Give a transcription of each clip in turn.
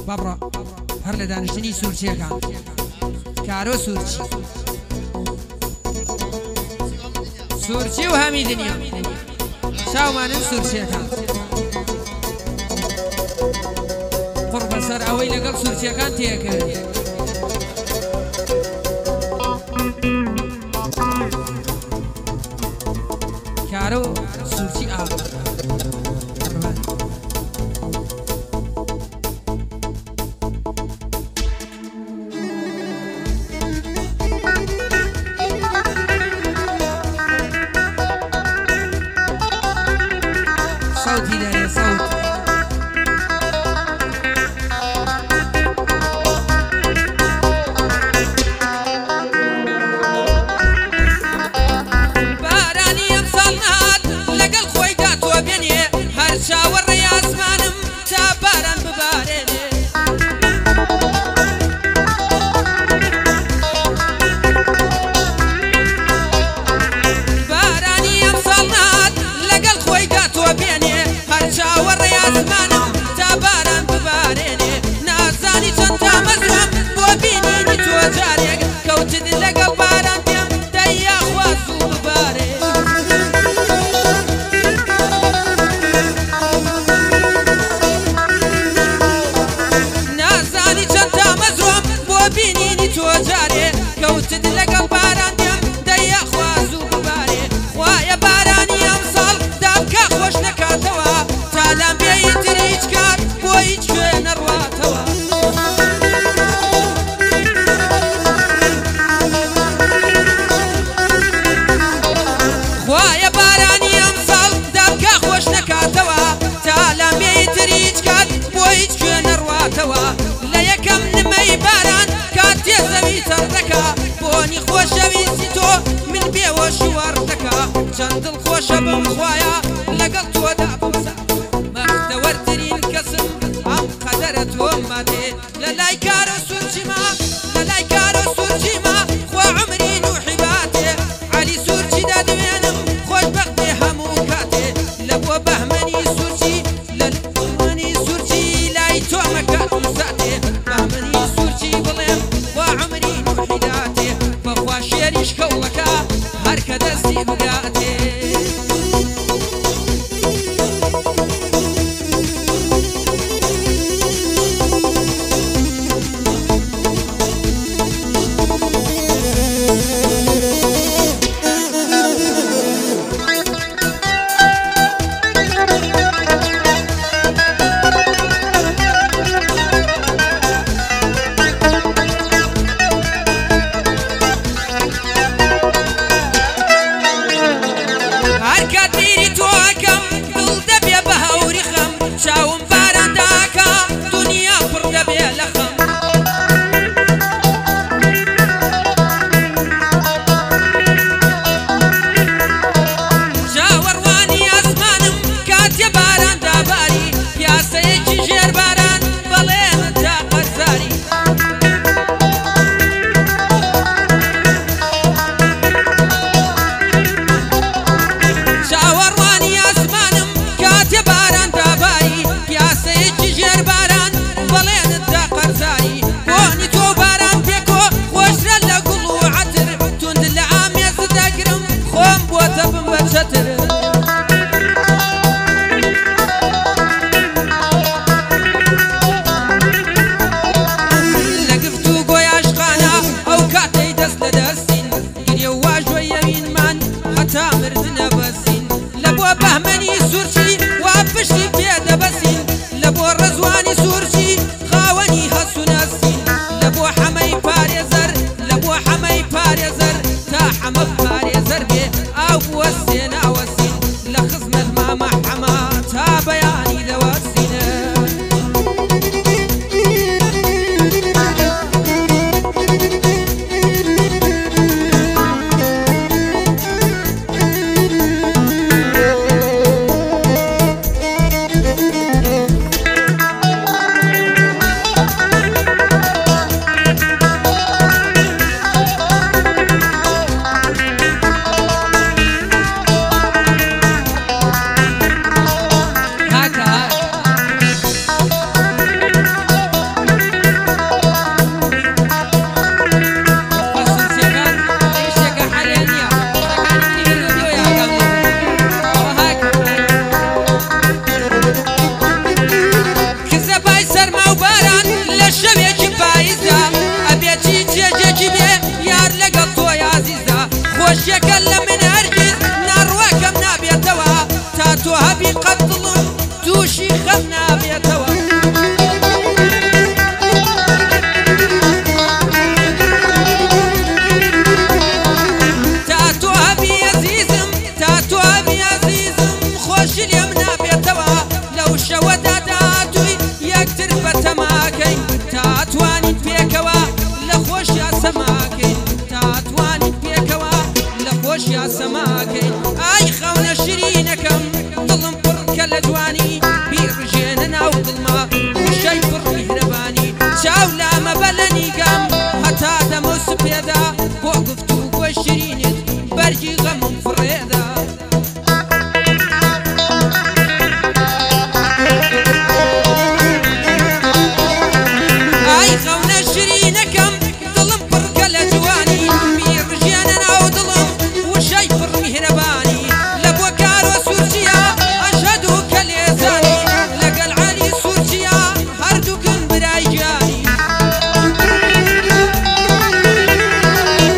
بابڕە هەر لە دانیشتنی سوورچیەکان کارۆ سوورچی و هەمی دنیا چاومانن سوورچیەکان قڕ بەسەر ئەوەی لەگەڵ سوورچیەکان تێکرد کارۆ سوورچی ئاوا صوتي ده يا صوت باراني امصلنات لقل خويدات وبيني هرشا والرياس مانم تاباران بباريني باراني امصلنات لقل خويدات وبيني شاور ياسمانم تاباران بباريني نازاني چنتا مزوم بو بينيني تو جاريك كوتد لقل باران بيم دايا خوازو بباري نازاني چنتا مزوم بو بينيني تو جاريك كوتد لقل باران بيم دايا خوازو بباري خوايا باراني امصال دابكا خوش نكاتوا لام بيتر هیچ کار بۆ هیچ کوێ نەڕواتەوە خوایە بارانی ئەمساڵ دابکە خۆش نەکاتەوە تا لام بێتر هیچ کار بۆ هیچ کوێ نەڕواتەوە لە یەکەم نمەی باران کات تێ زەوی تەڕ دەکا بۆنی خۆشەویستی تۆ من بێوەشی وەڕ دەکا چەند دڵخۆشە بم خوایە لەگەڵ تۆدا ورترين كسم عم قدرت وماتي للاي كارو سورجيما للاي كارو سورجيما خو عمري نوحي باتي علي سورجي دادوينم خوش بختي همو كاتي لبو بهمني سورجي للبهمني سورجي لاي تو مكات مساتي بهمني سورجي بليم وعمري نوحي داتي فخوا شيريش كولكا هركا دستي بقاتي ربي قد ظلم توشي خلنا بيتوا تاتو أبي عزيزم خوش اليمنا بيتوا لو شودا داتوي يكتر بتماكي تاتواني بيكوا لخوش يا سماكي تاتواني بيكوا لخوش يا سماكي اي خون شرينكم ظلم برك لجواني بيرجينا وظلمه وشي برمي هرباني شاولا ما بلني قام حتى دموس بيدا وقفتو وشرينت برجي غم فريدا اي خون شرينكم ظلم برك لجواني بيرجينا وظلم وشي برمي هرباني لبوكار وسورجيا اشهدوا كاليزاني لقى العلي سورجيا هردوكن برايجاني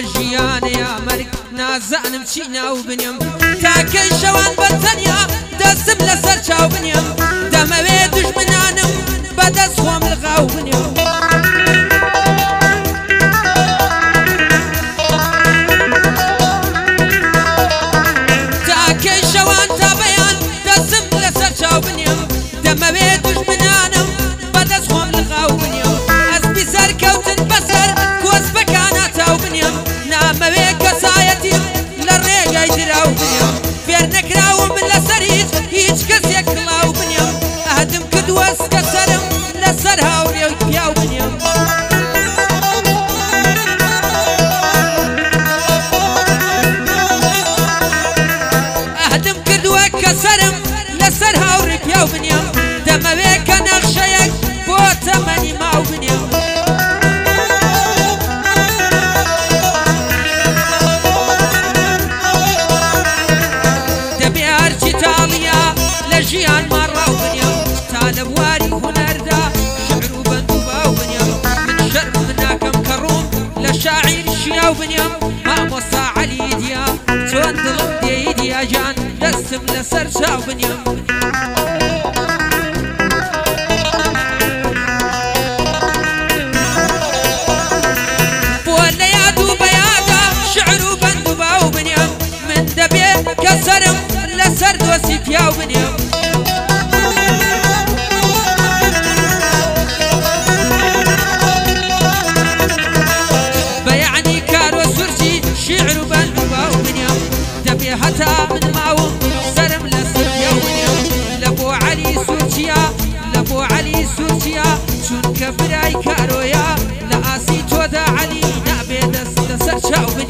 ژیانە یا مەرگ نازانم چی ناو بنێم تاکەی شەوان بەتەنیا دەستم لەسەر چاو بنێم دەمەوێت دوژمنانم بەدەست خۆم لەغاو بنێم تاکەی شەوان تا بەیان دەستم لەسەر چاو بنێم دەمەوێت دوژمنانم بەدەست خۆم لەغاو بنێم ئەسپی سەرکەوتن بەسەر کۆس بەکانە تاو بنێم نامەوێ کەسایەتیم لە ڕێگای دراو بنێم فێر نەکراوم لەسەر هیچ کەسێک کڵاو بنێم ئەهدم کردووە سکە سەرم لەسەر هاوڕێ و پیاو بنێم ئەهدم کردووە کە سەرم لەسەر هاوڕێ پیاو بنێم دەمەوێ کە نەخشەیەک بۆ تەمەنی ماو بنێم ژیان ماڕاو بنێم تا لە بواری هونەردا شعر و بەند و باو بنێم من شەرم ناکەم کە ڕووم لە شاعیر شیاو بنێم مامۆستا عەلی دیا چۆن دڵم دێی دیاجان دەستم لەسەر چاو بنێم بۆ لە یاد و بەیادا شعر و بەند و باو بنێم من دەبێت کە سەرم لەسەر دۆسی پیاو بنێم شعر و بەند و باو بنێم دەبێ هەتا من ماوم سەرم لەسەر پیاو بنێم لە بۆ عەلی سوورچیا لە بۆ عەلی سوورچیا چونکە برای کارۆیە لە ئاسی تۆدا عەلی نابێ دەست لەسەر چاو